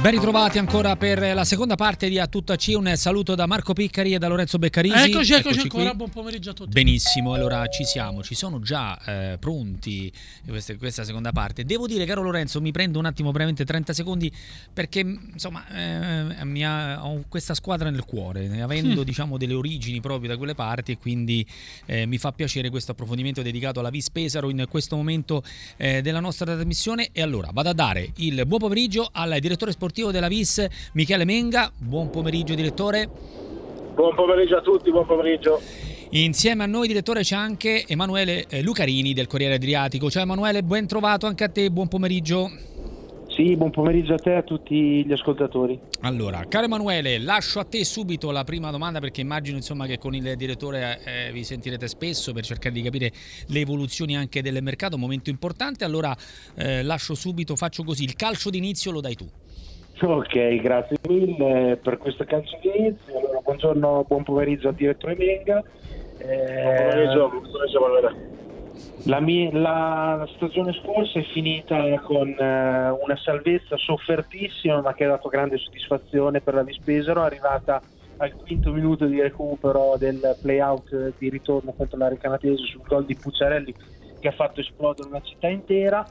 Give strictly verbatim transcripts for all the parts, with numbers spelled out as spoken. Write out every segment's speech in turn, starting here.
Ben ritrovati ancora per la seconda parte di A Tutta C. Un saluto da Marco Piccari e da Lorenzo Beccarisi. Eccoci, eccoci, eccoci ancora, qui. Buon pomeriggio a tutti. Benissimo, allora ci siamo, ci sono già eh, pronti queste, questa seconda parte. Devo dire, caro Lorenzo, mi prendo un attimo brevemente trenta secondi perché insomma eh, mi ha, ho questa squadra nel cuore, avendo mm. diciamo delle origini proprio da quelle parti, e quindi eh, mi fa piacere questo approfondimento dedicato alla Vis Pesaro in questo momento eh, della nostra trasmissione. E allora vado a dare il buon pomeriggio al direttore sportivo della Vis, Michele Menga. Buon pomeriggio, direttore. Buon pomeriggio a tutti, buon pomeriggio. Insieme a noi, direttore, c'è anche Emanuele Lucarini del Corriere Adriatico. Ciao Emanuele, ben trovato anche a te, buon pomeriggio. Sì, buon pomeriggio a te e a tutti gli ascoltatori. Allora, caro Emanuele, lascio a te subito la prima domanda, perché immagino insomma che con il direttore eh, vi sentirete spesso per cercare di capire le evoluzioni anche del mercato, un momento importante. Allora eh, lascio subito, faccio così, il calcio d'inizio lo dai tu. Ok, grazie mille per questo calcio d'inizio. Allora, buongiorno, buon pomeriggio al direttore Menga. Eh, buon pomeriggio, buon pomeriggio Emanuele. La, mia, la stagione scorsa è finita con uh, una salvezza soffertissima, ma che ha dato grande soddisfazione per la Vis Pesaro, arrivata al quinto minuto di recupero del play-out di ritorno contro l'Ari Canatese sul gol di Pucciarelli, che ha fatto esplodere una città intera.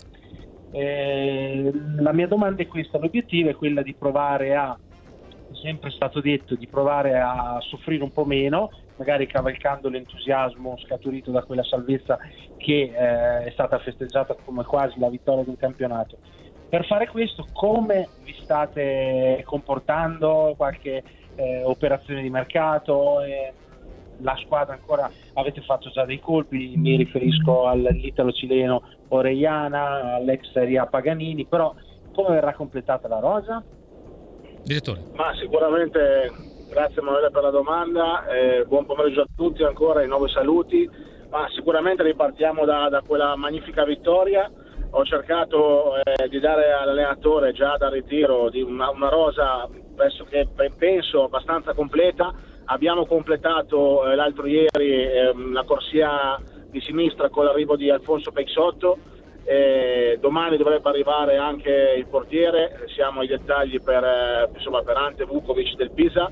Eh, la mia domanda è questa: l'obiettivo è quella di provare a, è sempre stato detto, di provare a soffrire un po' meno, magari cavalcando l'entusiasmo scaturito da quella salvezza che eh, è stata festeggiata come quasi la vittoria del campionato. Per fare questo, come vi state comportando? Qualche eh, operazione di mercato? Eh, la squadra ancora, avete fatto già dei colpi, mi riferisco all'italo-cileno Orellana, all'ex Ria Paganini, però come verrà completata la rosa? Direttore. Ma sicuramente, grazie Emanuele per la domanda, eh, buon pomeriggio a tutti ancora, i nuovi saluti. Ma sicuramente ripartiamo da, da quella magnifica vittoria. Ho cercato eh, di dare all'allenatore già dal ritiro di una, una rosa pressoché, penso, abbastanza completa. Abbiamo completato eh, l'altro ieri eh, la corsia di sinistra con l'arrivo di Alfonso Peixotto. Eh, domani dovrebbe arrivare anche il portiere, siamo ai dettagli per, eh, insomma, per Ante Vukovic del Pisa.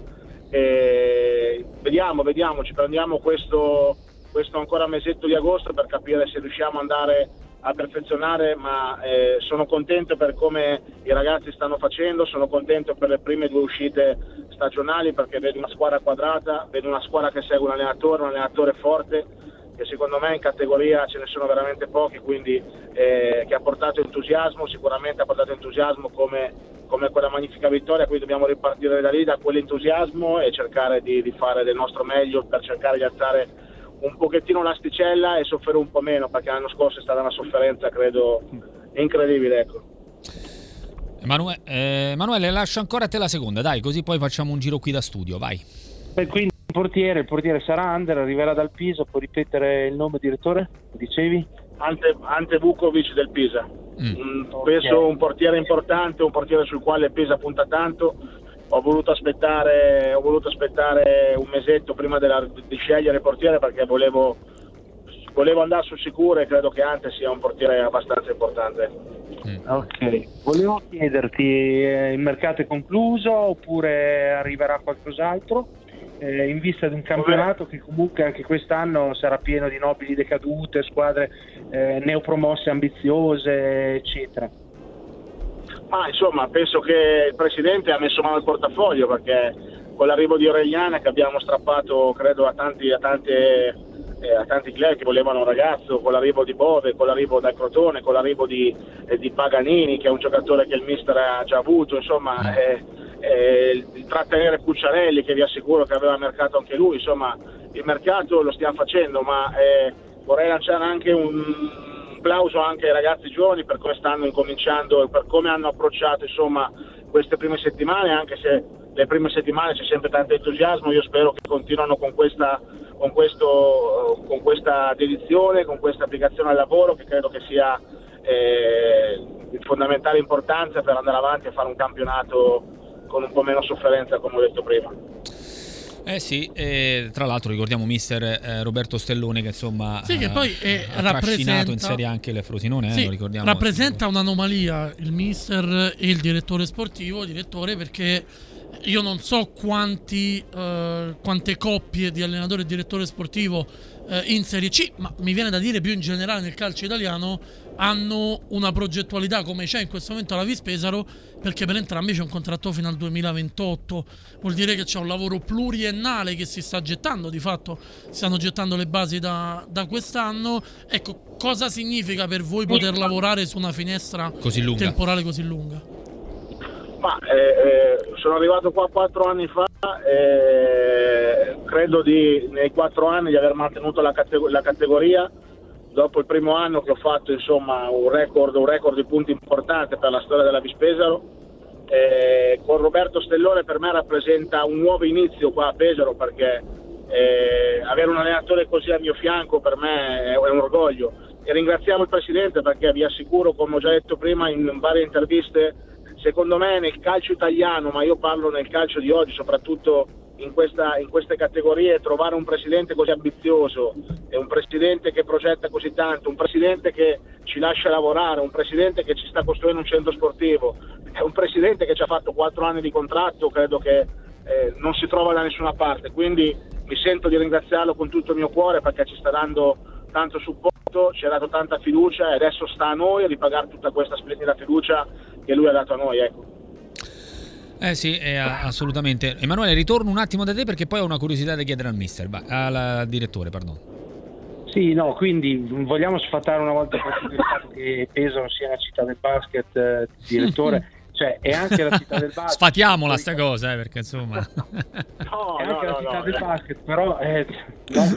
Eh, vediamo, vediamo, ci prendiamo questo, questo ancora mesetto di agosto per capire se riusciamo ad andare a perfezionare, ma eh, sono contento per come i ragazzi stanno facendo, sono contento per le prime due uscite stagionali, perché vedo una squadra quadrata, vedo una squadra che segue un allenatore, un allenatore forte, che secondo me in categoria ce ne sono veramente pochi, quindi eh, che ha portato entusiasmo, sicuramente ha portato entusiasmo come, come quella magnifica vittoria, quindi dobbiamo ripartire da lì, da quell'entusiasmo, e cercare di, di fare del nostro meglio per cercare di alzare un pochettino l'asticella e soffrire un po' meno, perché l'anno scorso è stata una sofferenza, credo, incredibile, ecco. Emanuele, eh, Emanuele, lascio ancora a te la seconda, dai, così poi facciamo un giro qui da studio, vai. E quindi il portiere, il portiere sarà Ander, arriverà dal Pisa. Puoi ripetere il nome, direttore? Dicevi? Ante, Ante Vukovic del Pisa. Mm. Un, okay. Penso un portiere importante, un portiere sul quale il Pisa punta tanto. Ho voluto aspettare, ho voluto aspettare un mesetto prima della, di scegliere il portiere, perché volevo, volevo andare sul sicuro, e credo che Ante sia un portiere abbastanza importante. Mm. Ok, volevo chiederti, eh, il mercato è concluso oppure arriverà qualcos'altro? Eh, in vista di un campionato che comunque anche quest'anno sarà pieno di nobili decadute, squadre eh, neopromosse ambiziose, eccetera. Ma insomma, penso che il presidente ha messo mano al portafoglio, perché con l'arrivo di Orellana, che abbiamo strappato credo a tanti, a tante, eh, a tanti club che volevano un ragazzo, con l'arrivo di Bove, con l'arrivo da Crotone, con l'arrivo di, eh, di Paganini, che è un giocatore che il mister ha già avuto, insomma, eh, eh, il trattenere Pucciarelli, che vi assicuro che aveva mercato anche lui, insomma il mercato lo stiamo facendo, ma eh, vorrei lanciare anche un applauso anche ai ragazzi giovani per come stanno incominciando, per come hanno approcciato insomma queste prime settimane, anche se le prime settimane c'è sempre tanto entusiasmo. Io spero che continuino con questa, con questo, con questa dedizione, con questa applicazione al lavoro, che credo che sia eh, di fondamentale importanza per andare avanti e fare un campionato con un po' meno sofferenza, come ho detto prima. Eh sì, eh, tra l'altro ricordiamo mister eh, Roberto Stellone che insomma sì, che poi è, ha trascinato in Serie anche le Frosinone, sì, eh, lo ricordiamo. Rappresenta un'anomalia il mister e il direttore sportivo, direttore perché io non so quanti eh, quante coppie di allenatore e direttore sportivo eh, in Serie C, ma mi viene da dire più in generale nel calcio italiano, hanno una progettualità come c'è in questo momento alla Vispesaro, perché per entrambi c'è un contratto fino al duemilaventotto. Vuol dire che c'è un lavoro pluriennale che si sta gettando, di fatto si stanno gettando le basi da, da quest'anno. Ecco, cosa significa per voi poter lavorare su una finestra così lunga, temporale così lunga? Ma eh, eh, sono arrivato qua quattro anni fa e credo di nei quattro anni di aver mantenuto la, categ- la categoria. Dopo il primo anno che ho fatto insomma un record, un record di punti importante per la storia della Vispesaro, eh, con Roberto Stellone per me rappresenta un nuovo inizio qua a Pesaro, perché eh, avere un allenatore così a mio fianco per me è, è un orgoglio, e ringraziamo il Presidente perché vi assicuro, come ho già detto prima in varie interviste, secondo me nel calcio italiano, ma io parlo nel calcio di oggi soprattutto in, questa, in queste categorie, trovare un presidente così ambizioso, e un presidente che progetta così tanto, un presidente che ci lascia lavorare, un presidente che ci sta costruendo un centro sportivo, è un presidente che ci ha fatto quattro anni di contratto, credo che eh, non si trova da nessuna parte, quindi mi sento di ringraziarlo con tutto il mio cuore perché ci sta dando tanto supporto, ci ha dato tanta fiducia e adesso sta a noi ripagare tutta questa splendida fiducia che lui ha dato a noi, ecco. Eh sì, eh, assolutamente. Emanuele, ritorno un attimo da te perché poi ho una curiosità da chiedere al mister, al direttore, perdono. Sì, no, quindi vogliamo sfatare una volta per tutte il fatto che Pesaro sia la città del basket, eh, direttore, cioè è anche la città del basket. Sfatiamola sta cosa, eh, perché insomma... No, è anche no, la città no, del no. basket, però... Eh, no.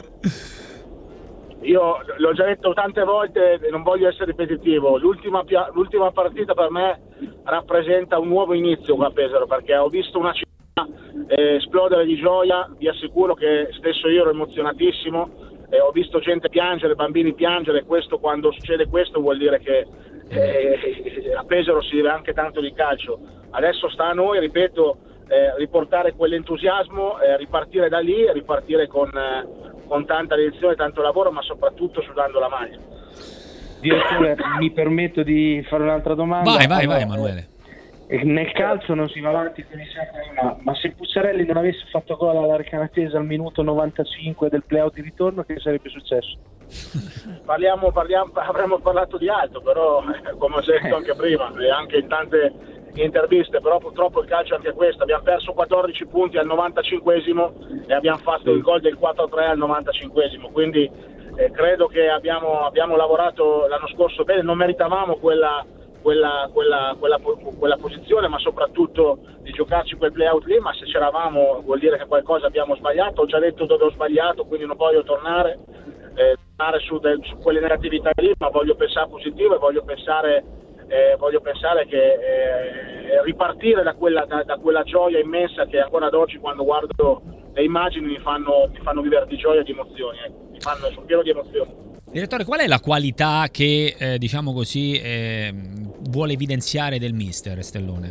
Io l'ho già detto tante volte e non voglio essere ripetitivo, l'ultima, pia- l'ultima partita per me rappresenta un nuovo inizio qua a Pesaro, perché ho visto una città eh, esplodere di gioia, vi assicuro che stesso io ero emozionatissimo, eh, ho visto gente piangere, bambini piangere, questo, quando succede questo vuol dire che eh, a Pesaro si vive anche tanto di calcio. Adesso sta a noi, ripeto, eh, riportare quell'entusiasmo, eh, ripartire da lì, ripartire con... Eh, con tanta dedizione, tanto lavoro, ma soprattutto sudando la maglia. Direttore, mi permetto di fare un'altra domanda. Vai, vai, allora, vai Emanuele. Eh, nel calcio non si va avanti con i secoli, ma, ma se Puzzarelli non avesse fatto gol alla Recanatese al minuto novantacinque del play-out di ritorno, che sarebbe successo? Parliamo, parliamo, avremmo parlato di altro, però eh, come ho detto anche prima e anche in tante interviste, però purtroppo il calcio è anche questo, abbiamo perso quattordici punti al novantacinquesimo e abbiamo fatto il gol del quattro a tre al novantacinquesimo, quindi eh, credo che abbiamo, abbiamo lavorato l'anno scorso bene, non meritavamo quella, quella, quella, quella, quella posizione, ma soprattutto di giocarci quel play-out lì, ma se c'eravamo vuol dire che qualcosa abbiamo sbagliato, ho già detto dove ho sbagliato, quindi non voglio tornare, eh, tornare su, de, su quelle negatività lì, ma voglio pensare positivo e voglio pensare Eh, voglio pensare che eh, ripartire da quella, da, da quella gioia immensa che ancora ad oggi quando guardo le immagini mi fanno, mi fanno vivere di gioia e di emozioni, eh. mi fanno, sono pieno di emozioni. Direttore, qual è la qualità che eh, diciamo così eh, vuole evidenziare del mister Stellone?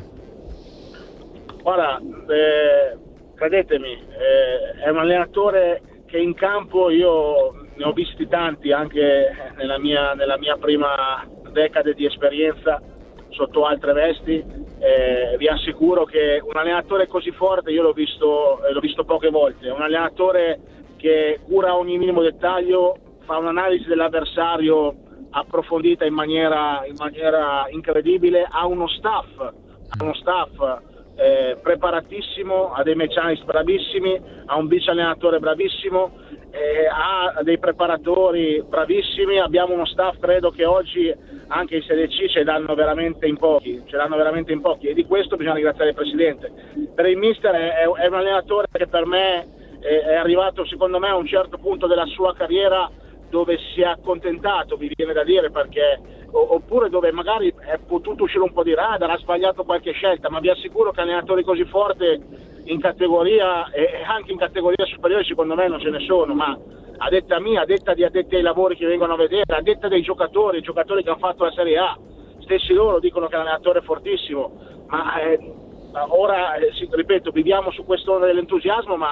Guarda, eh, credetemi, eh, è un allenatore che in campo io ne ho visti tanti anche nella mia, nella mia prima decade di esperienza sotto altre vesti, eh, vi assicuro che un allenatore così forte io l'ho visto, eh, l'ho visto poche volte, è un allenatore che cura ogni minimo dettaglio, fa un'analisi dell'avversario approfondita in maniera, in maniera incredibile, ha uno staff, ha uno staff eh, preparatissimo, ha dei mechanics bravissimi, ha un vice allenatore bravissimo, eh, ha dei preparatori bravissimi, abbiamo uno staff credo che oggi anche in Serie C ce l'hanno veramente in pochi, ce l'hanno veramente in pochi e di questo bisogna ringraziare il Presidente. Per il mister è, è un allenatore che per me è, è arrivato secondo me a un certo punto della sua carriera dove si è accontentato, mi viene da dire, perché oppure dove magari è potuto uscire un po' di radar, ha sbagliato qualche scelta, ma vi assicuro che allenatori così forti in categoria e anche in categoria superiore secondo me non ce ne sono, ma a detta mia, a detta di addetti ai lavori che vengono a vedere, a detta dei giocatori, i giocatori che hanno fatto la Serie A, stessi loro dicono che è un allenatore fortissimo, ma eh, ora, eh, ripeto, viviamo su quest'onda dell'entusiasmo, ma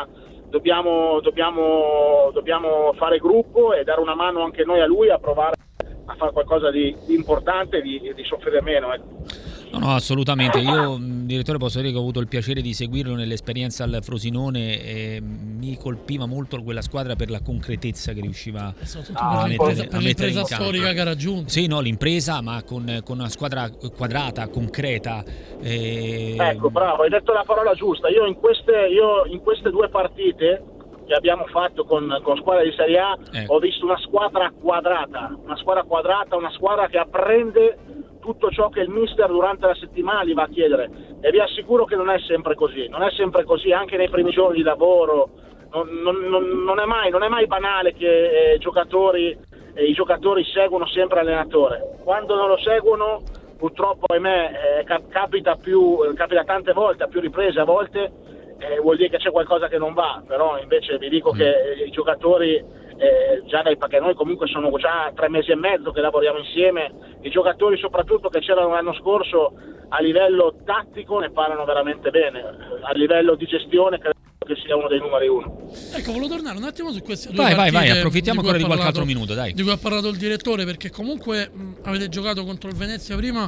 dobbiamo, dobbiamo, dobbiamo fare gruppo e dare una mano anche noi a lui a provare a fare qualcosa di, di importante e di, di soffrire meno, ecco. No, no, assolutamente. Io, direttore, posso dire che ho avuto il piacere di seguirlo nell'esperienza al Frosinone e mi colpiva molto quella squadra per la concretezza che riusciva a, a mettere, per a mettere in campo. storica che ha raggiunto. Sì, no, l'impresa, ma con, con una squadra quadrata, concreta. E... Ecco, bravo, hai detto la parola giusta. Io in queste, io in queste due partite che abbiamo fatto con, con squadra di Serie A, ecco, ho visto una squadra quadrata, una squadra quadrata, una squadra che apprende tutto ciò che il mister durante la settimana gli va a chiedere, e vi assicuro che non è sempre così, non è sempre così, anche nei primi giorni di lavoro, non, non, non, non, è, mai, non è mai banale che eh, giocatori, eh, i giocatori seguono sempre l'allenatore. Quando non lo seguono, purtroppo ahimè eh, cap- capita, più, capita tante volte, a più riprese a volte, eh, vuol dire che c'è qualcosa che non va, però invece vi dico mm. che eh, i giocatori, Eh, già dai, perché noi comunque sono già tre mesi e mezzo che lavoriamo insieme, i giocatori soprattutto che c'erano l'anno scorso a livello tattico ne parlano veramente bene, a livello di gestione credo che sia uno dei numeri uno. Ecco, volevo tornare un attimo su queste due vai, partite. Vai, vai, approfittiamo di ancora di parlato, qualche altro minuto, dai. Di cui ha parlato il direttore, perché comunque mh, avete giocato contro il Venezia prima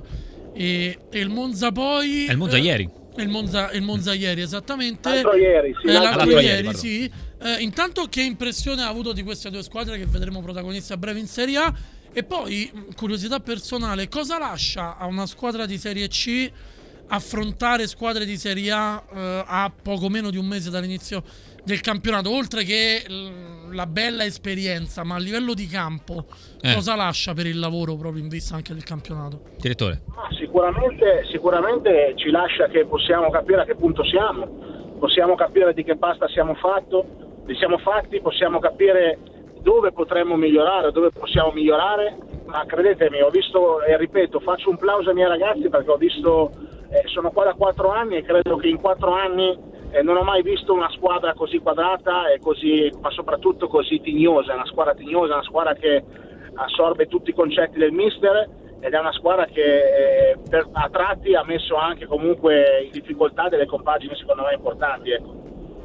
e, e il Monza poi... È il Monza eh, ieri. Il Monza, il Monza ieri, esattamente. L'altro ieri, sì. Eh, l'altro, l'altro ieri, ieri sì. Eh, intanto, che impressione ha avuto di queste due squadre che vedremo protagonisti a breve in Serie A? E poi, curiosità personale, cosa lascia a una squadra di Serie C affrontare squadre di Serie A eh, a poco meno di un mese dall'inizio del campionato? Oltre che l- la bella esperienza, ma a livello di campo, eh. cosa lascia per il lavoro proprio in vista anche del campionato? Direttore. Ah, sicuramente, sicuramente ci lascia che possiamo capire a che punto siamo, possiamo capire di che pasta siamo fatto, li siamo fatti, possiamo capire dove potremmo migliorare, dove possiamo migliorare, ma credetemi, ho visto, e ripeto, faccio un plauso ai miei ragazzi perché ho visto, eh, sono qua da quattro anni e credo che in quattro anni eh, non ho mai visto una squadra così quadrata e così, ma soprattutto così tignosa, una squadra tignosa, una squadra che assorbe tutti i concetti del mister, ed è una squadra che eh, per, a tratti ha messo anche comunque in difficoltà delle compagini secondo me importanti, ecco.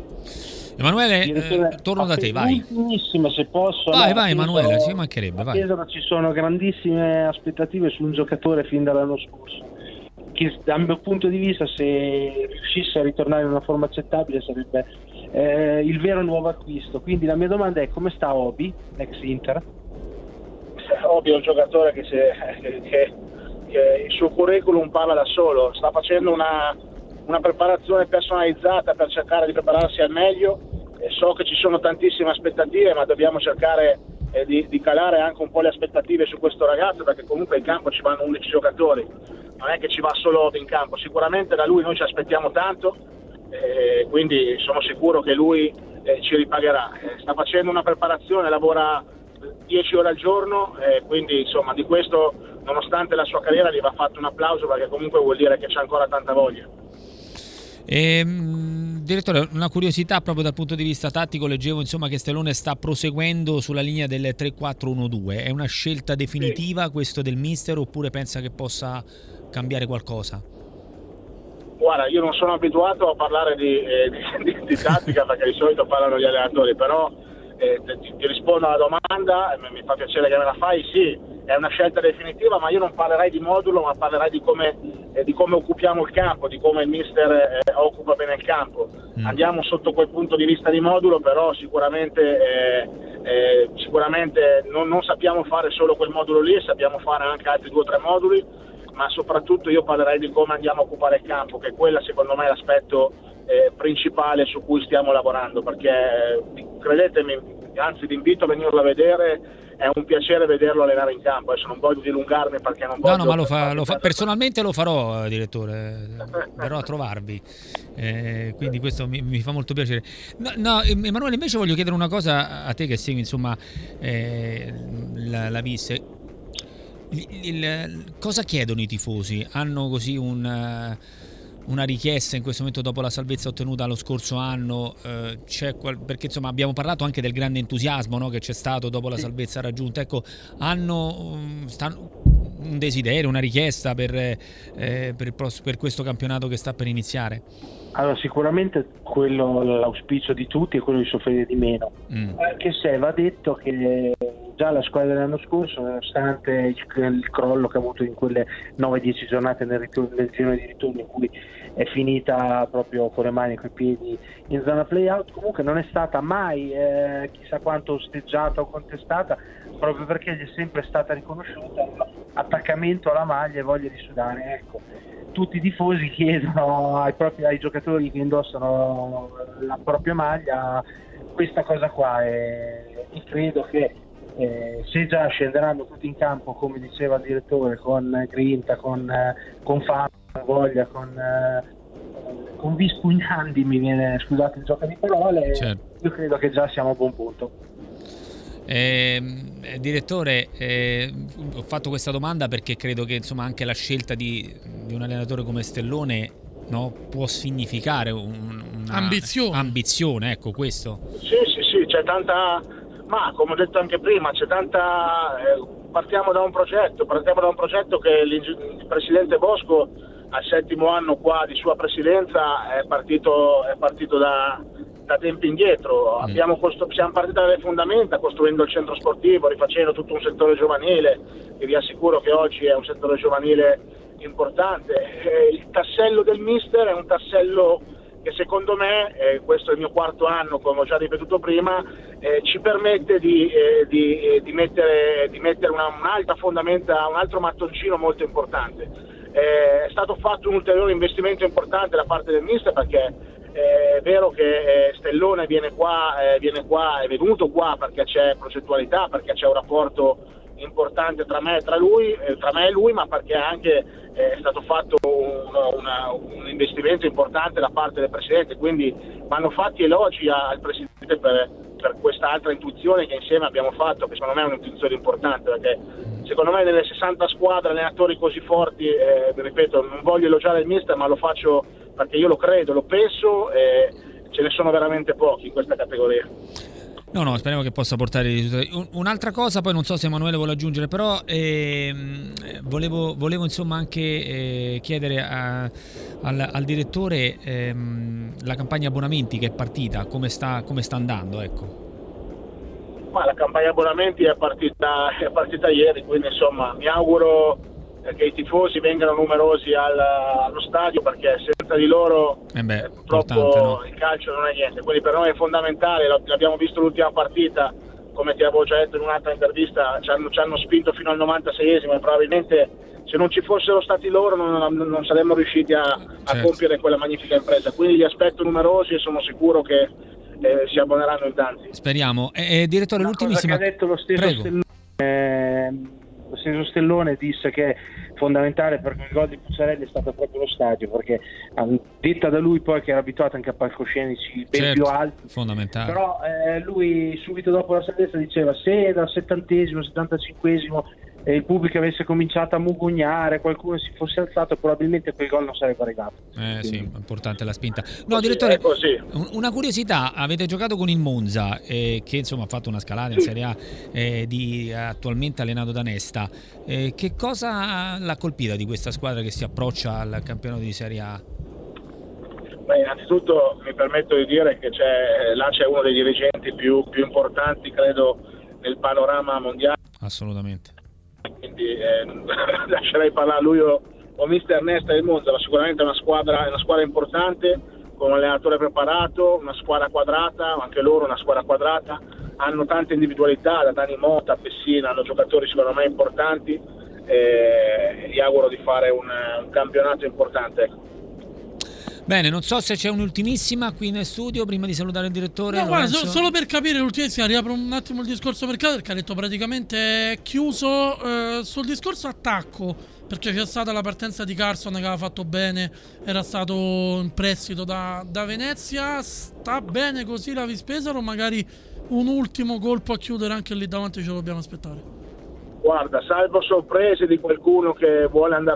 Emanuele, eh, torno da te, vai. Ultimissime, se posso. Vai, no, vai, Emanuele, Pesaro, ci mancherebbe, vai. A Pesaro ci sono grandissime aspettative su un giocatore fin dall'anno scorso, che dal mio punto di vista, se riuscisse a ritornare in una forma accettabile, sarebbe eh, il vero nuovo acquisto. Quindi la mia domanda è: come sta Obi, ex Inter? Obi è un giocatore che, se, che, che, che il suo curriculum parla da solo, sta facendo una, una preparazione personalizzata per cercare di prepararsi al meglio, e so che ci sono tantissime aspettative, ma dobbiamo cercare eh, di, di calare anche un po' le aspettative su questo ragazzo, perché comunque in campo ci vanno undici giocatori, non è che ci va solo Obi in campo, sicuramente da lui noi ci aspettiamo tanto, eh, quindi sono sicuro che lui eh, ci ripagherà, eh, sta facendo una preparazione, lavora dieci ore al giorno, eh, quindi insomma di questo, nonostante la sua carriera, gli va fatto un applauso, perché comunque vuol dire che c'è ancora tanta voglia. Ehm, direttore, una curiosità proprio dal punto di vista tattico, leggevo insomma che Stellone sta proseguendo sulla linea del tre quattro uno due, è una scelta definitiva sì. questo del mister, oppure pensa che possa cambiare qualcosa? Guarda, io non sono abituato a parlare di, eh, di, di, di tattica perché di solito parlano gli allenatori, però eh, ti, ti rispondo alla domanda, eh, mi fa piacere che me la fai, sì, è una scelta definitiva, ma io non parlerei di modulo, ma parlerei di come, eh, di come occupiamo il campo, di come il mister eh, occupa bene il campo. Mm. Andiamo sotto quel punto di vista di modulo, però sicuramente, eh, eh, sicuramente non, non sappiamo fare solo quel modulo lì, sappiamo fare anche altri due o tre moduli, ma soprattutto io parlerei di come andiamo a occupare il campo, che quella secondo me è l'aspetto eh, principale su cui stiamo lavorando, perché eh, credetemi, anzi vi invito a venirlo a vedere, è un piacere vederlo allenare in campo. Adesso non voglio dilungarmi perché non voglio... No, no, ma lo fa, lo fa, personalmente lo farò, direttore, verrò a trovarvi, eh, quindi questo mi, mi fa molto piacere. No, no, Emanuele, invece voglio chiedere una cosa a te che segui insomma eh, la, la Vis. Il, il, cosa chiedono i tifosi? Hanno così un, una richiesta in questo momento dopo la salvezza ottenuta lo scorso anno? Eh, c'è qual, perché insomma abbiamo parlato anche del grande entusiasmo, no, che c'è stato dopo la salvezza raggiunta. Ecco, hanno stanno, un desiderio, una richiesta per, eh, per, il pross- per questo campionato che sta per iniziare? Allora, sicuramente quello, l'auspicio di tutti è quello di soffrire di meno, mm. anche se va detto che già la squadra dell'anno scorso, nonostante il, il crollo che ha avuto in quelle nove dieci giornate nel, ritorno, nel giro di ritorno, in cui è finita proprio con le mani e coi piedi in zona play-out, comunque non è stata mai eh, chissà quanto osteggiata o contestata, proprio perché gli è sempre stata riconosciuta attaccamento alla maglia e voglia di sudare. Ecco, tutti i tifosi chiedono ai, propri, ai giocatori che indossano la propria maglia questa cosa qua, e, e credo che eh, se già scenderanno tutti in campo, come diceva il direttore, con grinta, con, eh, con fame, con voglia, con, eh, con vispugnandi, mi viene, scusate il gioco di parole, certo. Io credo che già siamo a buon punto. Eh, direttore, eh, ho fatto questa domanda perché credo che insomma anche la scelta di, di un allenatore come Stellone, no, può significare un, una ambizione. ambizione, ecco questo. Sì, sì, sì, c'è tanta, ma come ho detto anche prima, c'è tanta, eh, partiamo da un progetto, partiamo da un progetto che il presidente Bosco al settimo anno qua di sua presidenza è partito, è partito da da tempi indietro. Mm. Abbiamo costru- siamo partiti dalle fondamenta, costruendo il centro sportivo, rifacendo tutto un settore giovanile, che vi assicuro che oggi è un settore giovanile importante. Eh, il tassello del mister è un tassello che secondo me, eh, questo è il mio quarto anno, come ho già ripetuto prima, eh, ci permette di, eh, di, eh, di mettere, di mettere una, un'altra fondamenta, un altro mattoncino molto importante. Eh, è stato fatto un ulteriore investimento importante da parte del mister, perché è vero che Stellone viene qua, eh, viene qua, è venuto qua perché c'è progettualità, perché c'è un rapporto importante tra me e tra lui, eh, tra me e lui, ma perché anche eh, è stato fatto un, una, un investimento importante da parte del presidente, quindi vanno fatti elogi al presidente per, per questa altra intuizione che insieme abbiamo fatto, che secondo me è un'intuizione importante, perché secondo me nelle sessanta squadre allenatori così forti, eh, ripeto, non voglio elogiare il mister, ma lo faccio perché io lo credo, lo penso, e ce ne sono veramente pochi in questa categoria. No, no, speriamo che possa portare i risultati. Un'altra cosa, poi non so se Emanuele vuole aggiungere, però ehm, volevo, volevo insomma anche eh, chiedere a, al, al direttore ehm, la campagna abbonamenti che è partita, come sta, come sta andando, ecco. Ma la campagna abbonamenti è partita, è partita ieri, quindi insomma mi auguro che i tifosi vengano numerosi al, allo stadio, perché senza di loro eh beh, eh, purtroppo no? Il calcio non è niente, quindi per noi è fondamentale. L'abbiamo visto l'ultima partita, come ti avevo già detto in un'altra intervista, ci hanno, ci hanno spinto fino al novantaseiesimo e probabilmente se non ci fossero stati loro non, non saremmo riusciti a, a certo. compiere quella magnifica impresa, quindi li aspetto numerosi e sono sicuro che eh, si abboneranno in tanti. Speriamo. Eh, direttore, Una l'ultimissima cosa che ha detto lo stesso Stellone, eh, lo stesso Stellone disse che fondamentale per il gol di Puzzarelli è stato proprio lo stadio, perché detta da lui poi che era abituato anche a palcoscenici ben certo, più alti, fondamentale. Però eh, lui subito dopo la salvezza diceva se dal settantesimo, settantacinquesimo eh, il pubblico avesse cominciato a mugugnare, qualcuno si fosse alzato, probabilmente quel gol non sarebbe arrivato. Eh sì, importante la spinta. No, direttore, una curiosità, avete giocato con il Monza, eh, che insomma ha fatto una scalata in Serie A, eh, di, attualmente allenato da Nesta. Eh, che cosa l'ha colpita di questa squadra che si approccia al campionato di Serie A? Beh, innanzitutto mi permetto di dire che c'è, là c'è uno dei dirigenti più, più importanti, credo, nel panorama mondiale. Assolutamente. Quindi eh, lascerei parlare lui o, o mister Nesta del Monza, ma sicuramente è una squadra, è una squadra importante, con un allenatore preparato, una squadra quadrata, anche loro una squadra quadrata, hanno tante individualità, da Dani Mota a Pessina, hanno giocatori secondo me importanti, e gli auguro di fare un, un campionato importante, ecco. Bene, non so se c'è un'ultimissima qui nel studio prima di salutare il direttore. No, guarda, so, solo per capire l'ultimissima, riapro un attimo il discorso per caso, perché ha detto praticamente è chiuso eh, sul discorso attacco, perché c'è stata la partenza di Carson che aveva fatto bene, era stato in prestito da, da Venezia. Sta bene così la Vispesaro, magari un ultimo colpo a chiudere anche lì davanti ce lo dobbiamo aspettare? Guarda, salvo sorprese di qualcuno che vuole andare.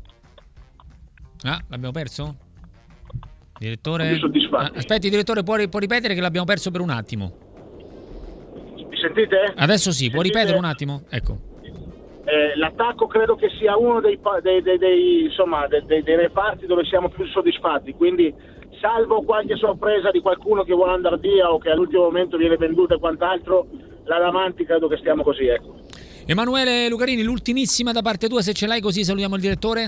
Ah, l'abbiamo perso? Direttore, ah, aspetti, direttore, può, può ripetere che l'abbiamo perso per un attimo? Mi sentite? Adesso sì, Mi può sentite? ripetere un attimo? Ecco. Eh, Eh, l'attacco credo che sia uno dei, dei, dei, dei, insomma, dei, dei, dei reparti dove siamo più soddisfatti, quindi salvo qualche sorpresa di qualcuno che vuole andare via o che all'ultimo momento viene venduto e quant'altro, là davanti credo che stiamo così, ecco. Emanuele Lucarini, l'ultimissima da parte tua, se ce l'hai, così salutiamo il direttore?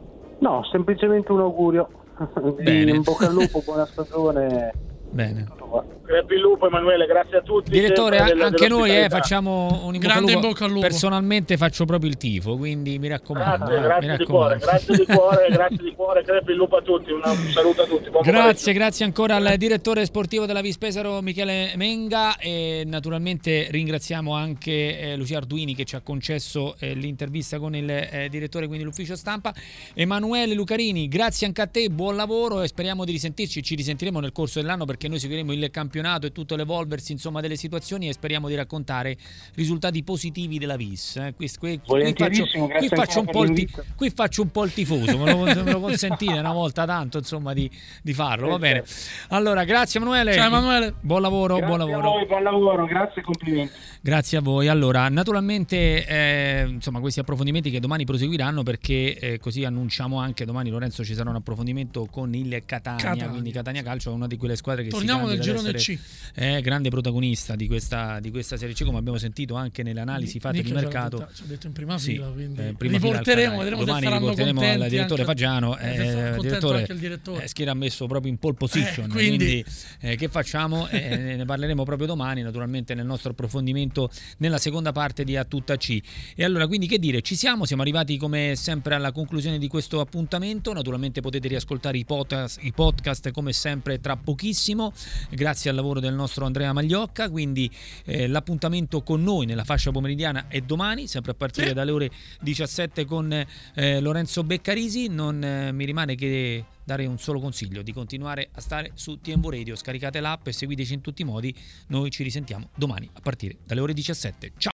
No, semplicemente un augurio. Bene. In bocca al lupo, buona stagione. Bene. Crepi il lupo, Emanuele, grazie a tutti. Direttore, Sempre anche della- noi eh, dell'ospitalità. facciamo un in bocca al Grande lupo. in bocca al lupo. Personalmente faccio proprio il tifo, quindi mi raccomando. Grazie, eh, grazie mi di cuore, raccomando. grazie di cuore, grazie di cuore, crepi il lupo a tutti, un un saluto a tutti. Buon Grazie, pomeriggio. grazie ancora al direttore sportivo della Vispesaro Michele Menga, e naturalmente ringraziamo anche eh, Lucia Arduini che ci ha concesso eh, l'intervista con il eh, direttore, quindi l'ufficio stampa. Emanuele Lucarini, grazie anche a te, buon lavoro e speriamo di risentirci, ci risentiremo nel corso dell'anno perché noi seguiremo il campionato e tutto l'evolversi insomma delle situazioni e speriamo di raccontare risultati positivi della Vis. Eh. Qui, qui, qui, faccio, qui, faccio un po il, qui faccio un po' il tifoso, me lo, me lo consentite una volta tanto insomma di, di farlo, va bene. Allora, grazie Emanuele. Ciao Emanuele. Buon lavoro, Grazie buon lavoro. a voi, buon lavoro, grazie e complimenti. Grazie a voi. Allora, naturalmente eh, insomma questi approfondimenti che domani proseguiranno perché eh, così annunciamo anche domani, Lorenzo, ci sarà un approfondimento con il Catania, Catania. quindi Catania Calcio è una di quelle squadre che Torniamo si nel candida ad girone essere, C. è grande protagonista di questa, di questa Serie C, come abbiamo sentito anche nelle analisi fatte di mercato. Ci ho detto in prima Sì, fila, quindi eh, prima fila al riporteremo, Catania. vedremo Domani se saranno riporteremo contenti al direttore anche- Fagiano, eh, se eh, sarà il contento direttore anche il direttore. eh, Schiera ha messo proprio in pole position, Eh, quindi, quindi- eh, che facciamo? Eh, ne parleremo proprio domani, naturalmente nel nostro approfondimento nella seconda parte di A Tutta C. E allora, quindi che dire, ci siamo, siamo arrivati come sempre alla conclusione di questo appuntamento. Naturalmente potete riascoltare i podcast, i podcast come sempre tra pochissimo, grazie al lavoro del nostro Andrea Magliocca. Quindi eh, l'appuntamento con noi nella fascia pomeridiana è domani, sempre a partire Sì. dalle ore diciassette con eh, Lorenzo Beccarisi. Non eh, mi rimane che dare un solo consiglio: di continuare a stare su T M V Radio. Scaricate l'app e seguiteci in tutti i modi. Noi ci risentiamo domani a partire dalle ore diciassette. Ciao!